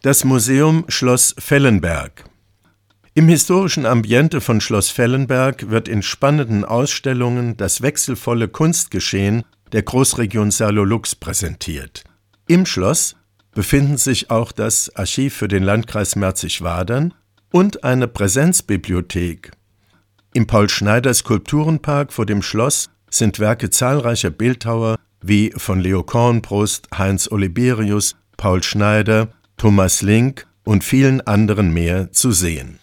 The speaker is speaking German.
Das Museum Schloss Vellenberg. Im historischen Ambiente von Schloss Vellenberg wird in spannenden Ausstellungen das wechselvolle Kunstgeschehen der Großregion Saarlouis präsentiert. Im Schloss befinden sich auch das Archiv für den Landkreis Merzig-Wadern und eine Präsenzbibliothek. Im Paul-Schneider-Skulpturenpark vor dem Schloss sind Werke zahlreicher Bildhauer wie von Leo Kornbrust, Heinz Oliverius, Paul Schneider, Thomas Link und vielen anderen mehr zu sehen.